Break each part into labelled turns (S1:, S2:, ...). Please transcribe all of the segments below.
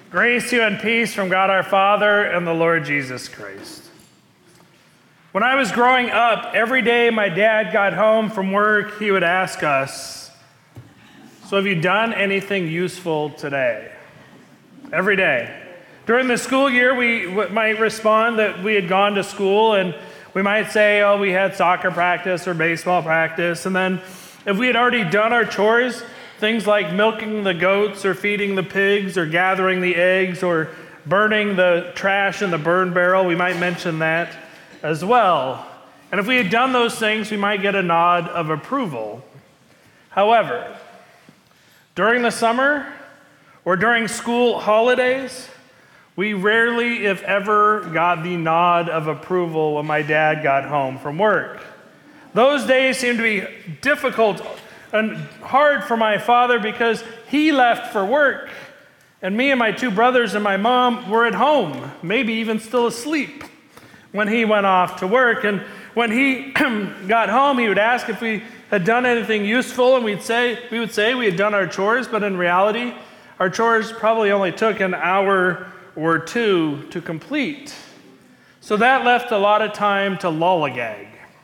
S1: Grace to you and peace from God our Father and the Lord Jesus Christ. When I was growing up, every day my dad got home from work, he would ask us, "So have you done anything useful today?" Every day. During the school year, we might respond that we had gone to school, and we might say, "Oh, we had soccer practice or baseball practice." And then if we had already done our chores, things like milking the goats or feeding the pigs or gathering the eggs or burning the trash in the burn barrel, we might mention that as well. And if we had done those things, we might get a nod of approval. However, during the summer or during school holidays, we rarely, if ever, got the nod of approval when my dad got home from work. Those days seemed to be difficult and hard for my father because he left for work, and me and my two brothers and my mom were at home, maybe even still asleep when he went off to work. And when he got home, he would ask if we had done anything useful, and we would say we had done our chores, but in reality, our chores probably only took an hour or two to complete. So that left a lot of time to lollygag.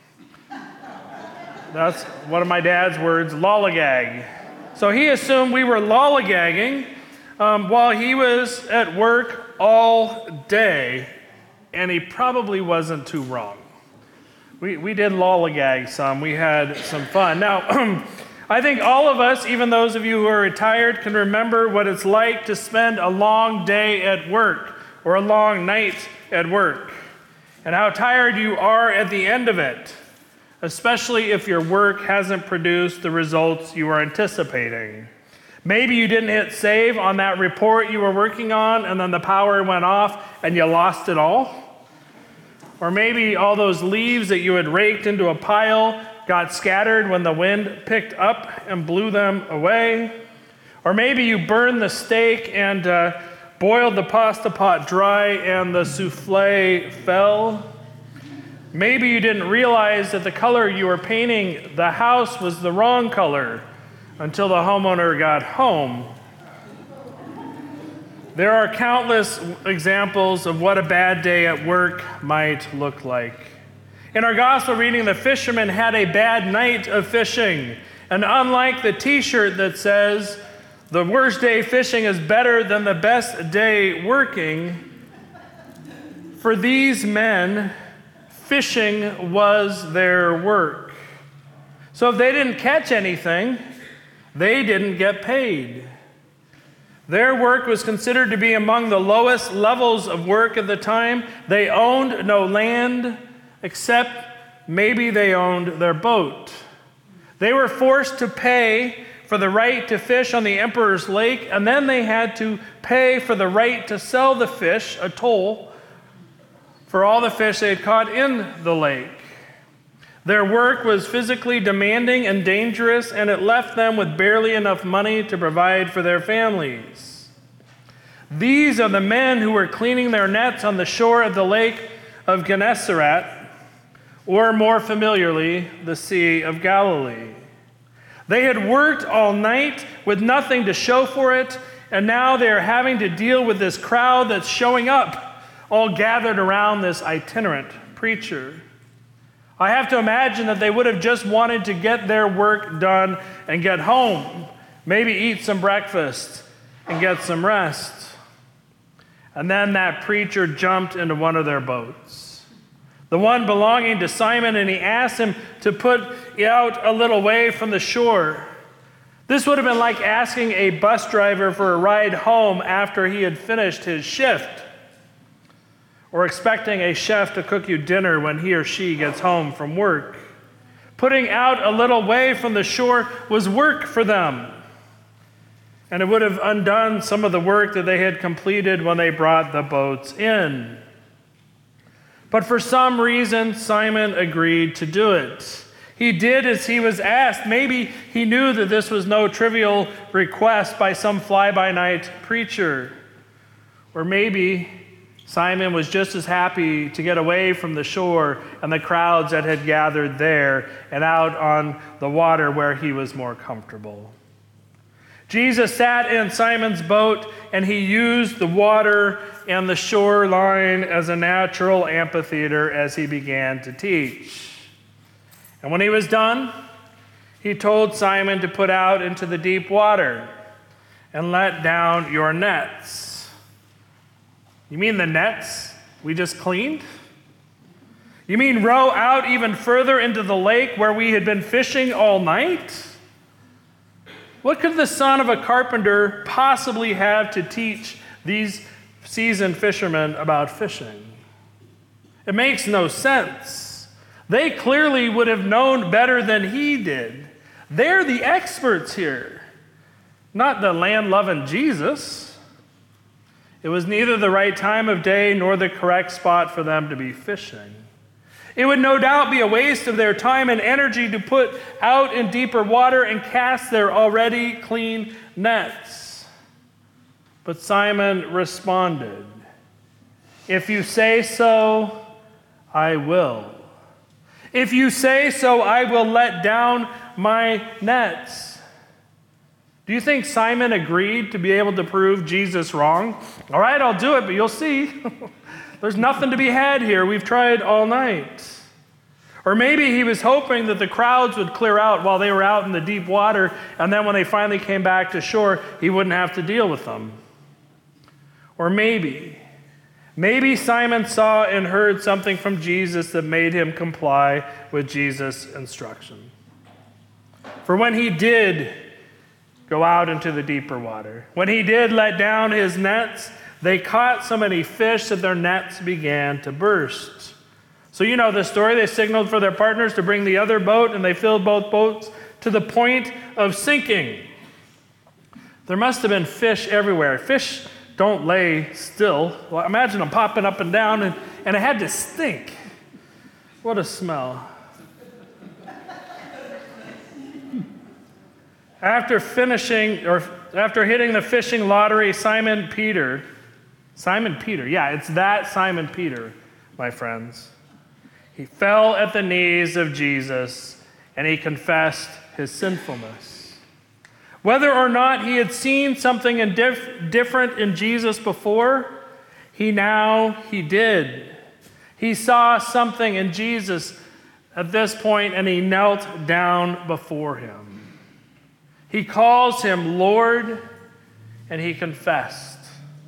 S1: That's one of my dad's words, lollygag. So he assumed we were lollygagging while he was at work all day, and he probably wasn't too wrong. We did lollygag some. We had some fun. Now, I think all of us, even those of you who are retired, can remember what it's like to spend a long day at work or a long night at work, and how tired you are at the end of it, especially if your work hasn't produced the results you were anticipating. Maybe you didn't hit save on that report you were working on, and then the power went off and you lost it all. Or maybe all those leaves that you had raked into a pile got scattered when the wind picked up and blew them away. Or maybe you burned the steak and boiled the pasta pot dry and the souffle fell. Maybe you didn't realize that the color you were painting the house was the wrong color until the homeowner got home. There are countless examples of what a bad day at work might look like. In our gospel reading, the fisherman had a bad night of fishing. And unlike the t-shirt that says, "The worst day fishing is better than the best day working," for these men, fishing was their work. So if they didn't catch anything, they didn't get paid. Their work was considered to be among the lowest levels of work at the time. They owned no land, except maybe they owned their boat. They were forced to pay for the right to fish on the Emperor's Lake, and then they had to pay for the right to sell the fish, a toll, for all the fish they had caught in the lake. Their work was physically demanding and dangerous, and it left them with barely enough money to provide for their families. These are the men who were cleaning their nets on the shore of the lake of Gennesaret, or more familiarly, the Sea of Galilee. They had worked all night with nothing to show for it, and now they are having to deal with this crowd that's showing up, all gathered around this itinerant preacher. I have to imagine that they would have just wanted to get their work done and get home, maybe eat some breakfast and get some rest. And then that preacher jumped into one of their boats, the one belonging to Simon, and he asked him to put out a little way from the shore. This would have been like asking a bus driver for a ride home after he had finished his shift, or expecting a chef to cook you dinner when he or she gets home from work. Putting out a little way from the shore was work for them, and it would have undone some of the work that they had completed when they brought the boats in. But for some reason, Simon agreed to do it. He did as he was asked. Maybe he knew that this was no trivial request by some fly-by-night preacher. Or maybe Simon was just as happy to get away from the shore and the crowds that had gathered there and out on the water where he was more comfortable. Jesus sat in Simon's boat, and he used the water and the shoreline as a natural amphitheater as he began to teach. And when he was done, he told Simon to put out into the deep water and let down your nets. You mean the nets we just cleaned? You mean row out even further into the lake where we had been fishing all night? What could the son of a carpenter possibly have to teach these seasoned fishermen about fishing? It makes no sense. They clearly would have known better than he did. They're the experts here, not the land-loving Jesus. It was neither the right time of day nor the correct spot for them to be fishing. It would no doubt be a waste of their time and energy to put out in deeper water and cast their already clean nets. But Simon responded, "If you say so, I will. If you say so, I will let down my nets." Do you think Simon agreed to be able to prove Jesus wrong? All right, I'll do it, but you'll see. There's nothing to be had here. We've tried all night. Or maybe he was hoping that the crowds would clear out while they were out in the deep water, and then when they finally came back to shore, he wouldn't have to deal with them. Or maybe Simon saw and heard something from Jesus that made him comply with Jesus' instruction. For when he did go out into the deeper water, when he did let down his nets, they caught so many fish that their nets began to burst. So you know the story. They signaled for their partners to bring the other boat, and they filled both boats to the point of sinking. There must have been fish everywhere. Fish don't lay still. Well, imagine them popping up and down, and it had to stink. What a smell. After hitting the fishing lottery, Simon Peter, yeah, it's that Simon Peter, my friends. He fell at the knees of Jesus, and he confessed his sinfulness. Whether or not he had seen something different in Jesus before, he did. He saw something in Jesus at this point, and he knelt down before him. He calls him Lord, and he confessed.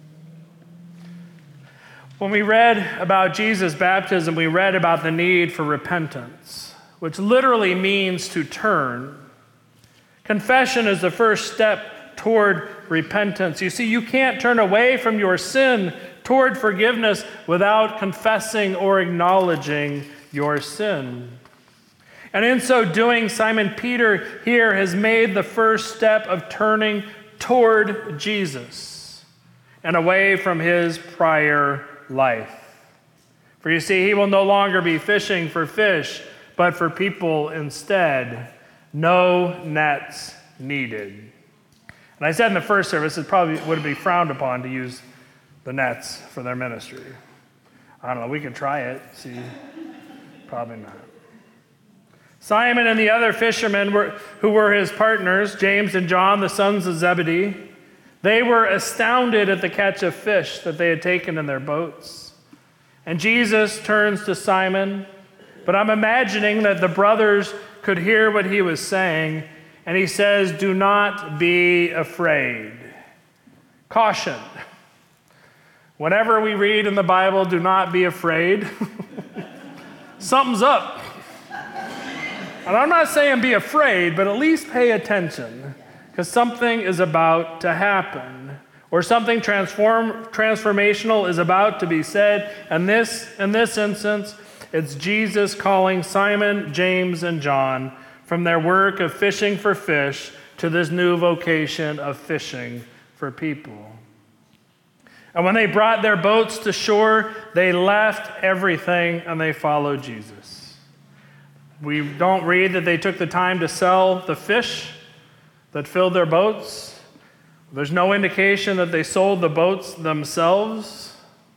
S1: When we read about Jesus' baptism, we read about the need for repentance, which literally means to turn. Confession is the first step toward repentance. You see, you can't turn away from your sin toward forgiveness without confessing or acknowledging your sin. And in so doing, Simon Peter here has made the first step of turning toward Jesus and away from his prior life. For you see, he will no longer be fishing for fish, but for people instead. No nets needed. And I said in the first service, it probably would be frowned upon to use the nets for their ministry. I don't know, we can try it, see. Probably not. Simon and the other fishermen who were his partners, James and John, the sons of Zebedee, they were astounded at the catch of fish that they had taken in their boats. And Jesus turns to Simon, but I'm imagining that the brothers could hear what he was saying, and he says, "Do not be afraid." Caution. Whenever we read in the Bible, "Do not be afraid," something's up. And I'm not saying be afraid, but at least pay attention, because something is about to happen, or something transformational is about to be said. And in this instance, it's Jesus calling Simon, James, and John from their work of fishing for fish to this new vocation of fishing for people. And when they brought their boats to shore, they left everything and they followed Jesus. We don't read that they took the time to sell the fish that filled their boats. There's no indication that they sold the boats themselves.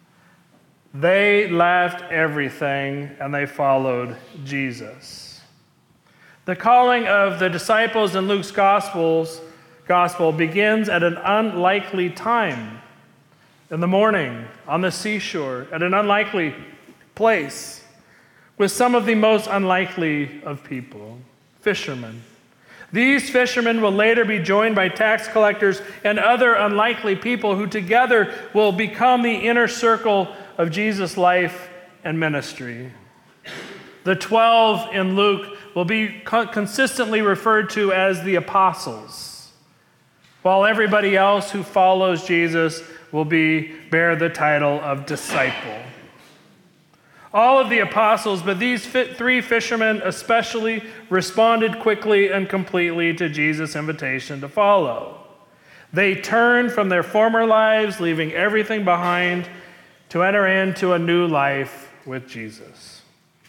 S1: They left everything and they followed Jesus. The calling of the disciples in Luke's Gospel gospel begins at an unlikely time in the morning on the seashore, at an unlikely place, with some of the most unlikely of people, fishermen. These fishermen will later be joined by tax collectors and other unlikely people who together will become the inner circle of Jesus' life and ministry. The 12 in Luke will be consistently referred to as the apostles, while everybody else who follows Jesus will bear the title of disciple. All of the apostles, but these three fishermen especially, responded quickly and completely to Jesus' invitation to follow. They turned from their former lives, leaving everything behind, to enter into a new life with Jesus.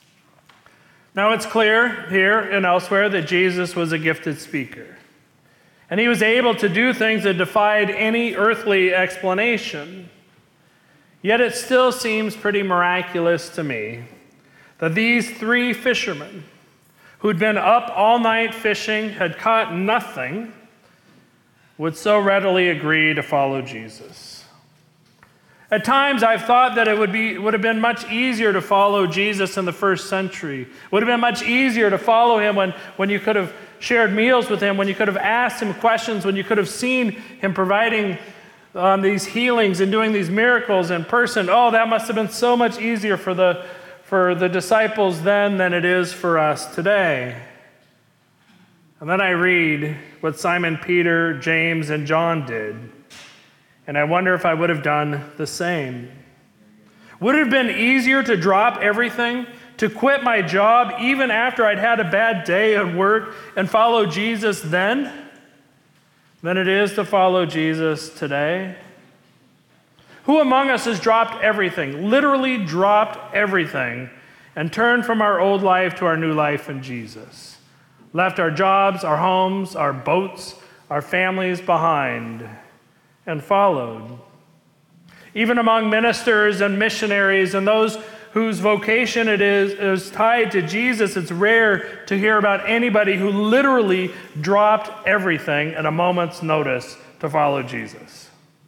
S1: Now it's clear here and elsewhere that Jesus was a gifted speaker, and he was able to do things that defied any earthly explanation. Yet it still seems pretty miraculous to me that these three fishermen who'd been up all night fishing, had caught nothing, would so readily agree to follow Jesus. At times I've thought that it would have been much easier to follow Jesus in the first century. It would have been much easier to follow him when you could have shared meals with him, when you could have asked him questions, when you could have seen him providing these healings and doing these miracles in person. Oh, that must have been so much easier for the disciples then than it is for us today. And then I read what Simon Peter, James, and John did, and I wonder if I would have done the same. Would it have been easier to drop everything, to quit my job even after I'd had a bad day at work and follow Jesus then than it is to follow Jesus today? Who among us has dropped everything, literally dropped everything, and turned from our old life to our new life in Jesus? Left our jobs, our homes, our boats, our families behind, and followed. Even among ministers and missionaries and those whose vocation it is tied to Jesus, it's rare to hear about anybody who literally dropped everything at a moment's notice to follow Jesus.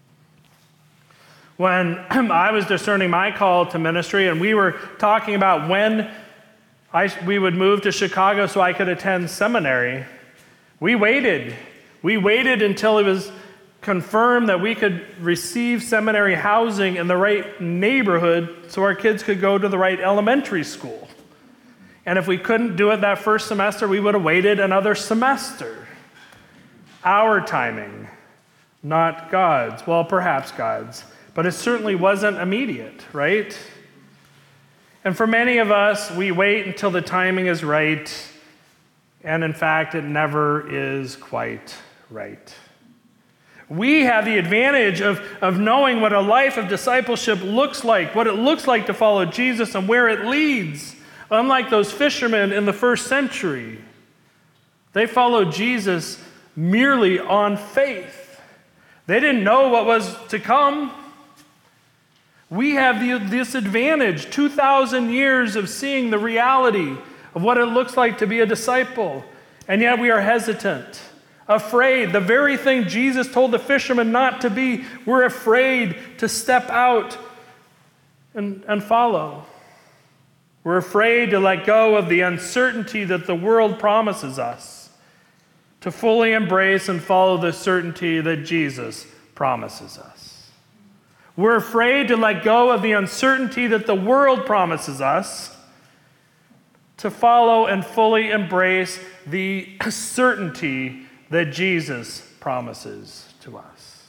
S1: When I was discerning my call to ministry and we were talking about when we would move to Chicago so I could attend seminary, we waited. We waited until it was confirmed that we could receive seminary housing in the right neighborhood so our kids could go to the right elementary school. And if we couldn't do it that first semester, we would have waited another semester. Our timing, not God's. Well, perhaps God's, but it certainly wasn't immediate, right? And for many of us, we wait until the timing is right, and in fact, it never is quite right. We have the advantage of knowing what a life of discipleship looks like, what it looks like to follow Jesus and where it leads. Unlike those fishermen in the first century, they followed Jesus merely on faith. They didn't know what was to come. We have this advantage, 2,000 years of seeing the reality of what it looks like to be a disciple, and yet we are hesitant. Afraid, the very thing Jesus told the fishermen not to be, we're afraid to step out and follow. We're afraid to let go of the uncertainty that the world promises us, to fully embrace and follow the certainty that Jesus promises us. We're afraid to let go of the uncertainty that the world promises us, to follow and fully embrace the certainty that Jesus promises to us.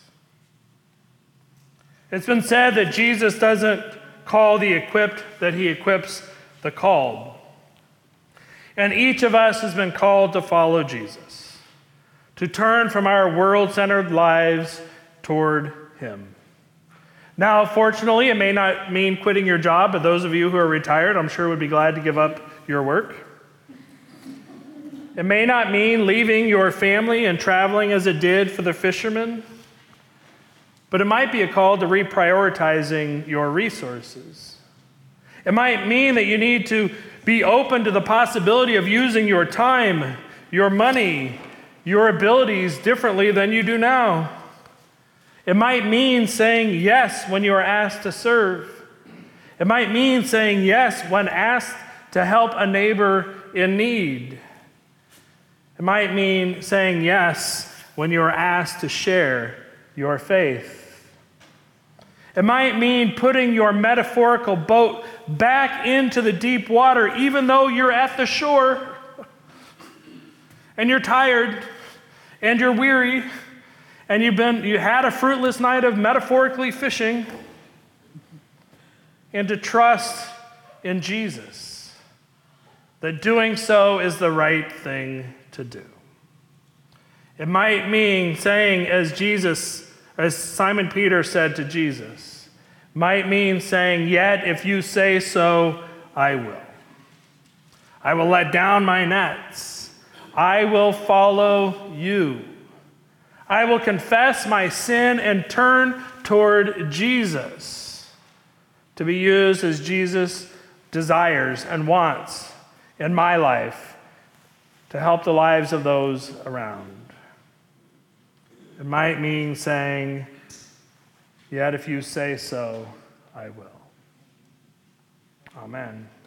S1: It's been said that Jesus doesn't call the equipped, that he equips the called. And each of us has been called to follow Jesus, to turn from our world-centered lives toward him. Now, fortunately, it may not mean quitting your job, but those of you who are retired, I'm sure would be glad to give up your work. It may not mean leaving your family and traveling as it did for the fishermen, but it might be a call to reprioritizing your resources. It might mean that you need to be open to the possibility of using your time, your money, your abilities differently than you do now. It might mean saying yes when you are asked to serve. It might mean saying yes when asked to help a neighbor in need. It might mean saying yes when you are asked to share your faith. It might mean putting your metaphorical boat back into the deep water, even though you're at the shore and you're tired and you're weary and you had a fruitless night of metaphorically fishing, and to trust in Jesus, that doing so is the right thing to do. It might mean saying, as Simon Peter said to Jesus, might mean saying, "Yet if you say so, I will. I will let down my nets. I will follow you. I will confess my sin and turn toward Jesus to be used as Jesus desires and wants in my life to help the lives of those around." It might mean saying, "Yet if you say so, I will." Amen.